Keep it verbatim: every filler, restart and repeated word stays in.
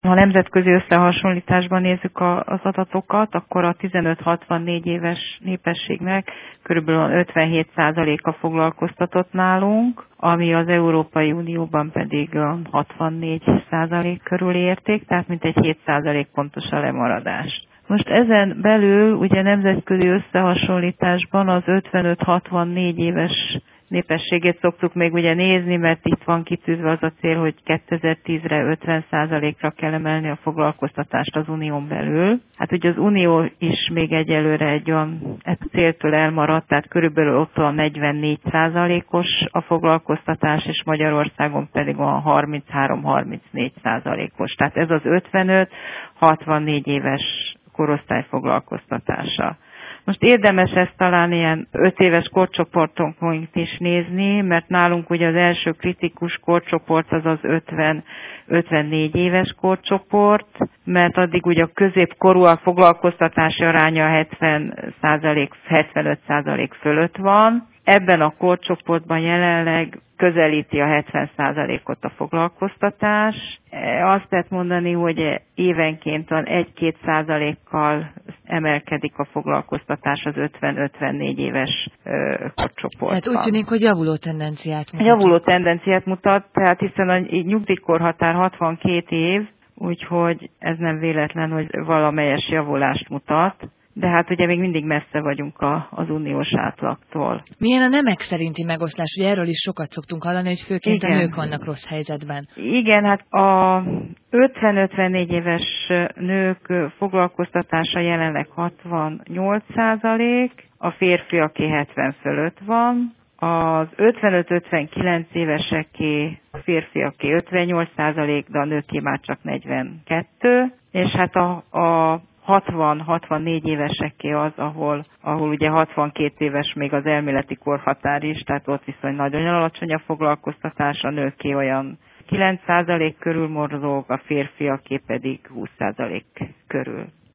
Ha nemzetközi összehasonlításban nézzük a, az adatokat, akkor a tizenöt-hatvannégy éves népességnek körülbelül ötvenhét százaléka foglalkoztatott nálunk, ami az Európai Unióban pedig a hatvannégy százalék körül érték, tehát mintegy hét százalék pontos a lemaradás. Most ezen belül ugye nemzetközi összehasonlításban az ötvenöt-hatvannégy éves népességét szoktuk még ugye nézni, mert itt van kitűzve az a cél, hogy kétezer-tízre ötven százalékra kell emelni a foglalkoztatást az unión belül. Hát ugye az unió is még egyelőre egy olyan céltől elmaradt, tehát körülbelül ott a negyvennégy százalékos a foglalkoztatás, és Magyarországon pedig olyan harminchárom-harmincnégy százalékos. Tehát ez az ötvenöt-hatvannégy éves korosztály foglalkoztatása. Most érdemes ezt talán ilyen öt éves korcsoportonként is nézni, mert nálunk ugye az első kritikus korcsoport az az ötven-ötvennégy éves korcsoport, mert addig ugye a középkorúak foglalkoztatási aránya hetven százalék, hetvenöt százalék fölött van. Ebben a korcsoportban jelenleg közelíti a hetven százalékot a foglalkoztatás. Azt lehet mondani, hogy évenként van egy-két százalékkal emelkedik a foglalkoztatás az ötven-ötvennégy éves korcsoportban. Hát úgy tűnik, hogy javuló tendenciát mutat. Javuló tendenciát mutat, tehát hiszen a nyugdíjkorhatár hatvankét év, úgyhogy ez nem véletlen, hogy valamelyes javulást mutat. De hát ugye még mindig messze vagyunk a, az uniós átlagtól. Milyen a nemek szerinti megoszlás? Ugye erről is sokat szoktunk hallani, hogy főként Igen. a nők vannak rossz helyzetben. Igen, hát a ötven-ötvennégy éves nők foglalkoztatása jelenleg hatvannyolc százalék, a férfiaké hetven fölött van, az ötvenöt-ötvenkilenc éveseké, a férfiaké ötvennyolc százalék, de a nőké már csak negyvenkettő, és hát a, a hatvan-hatvannégy éveseké az, ahol, ahol ugye hatvankét éves még az elméleti korhatár is, tehát ott viszont nagyon alacsony a foglalkoztatás, a nőké olyan kilenc százalék körül mozog, a férfiaké pedig húsz százalék körül.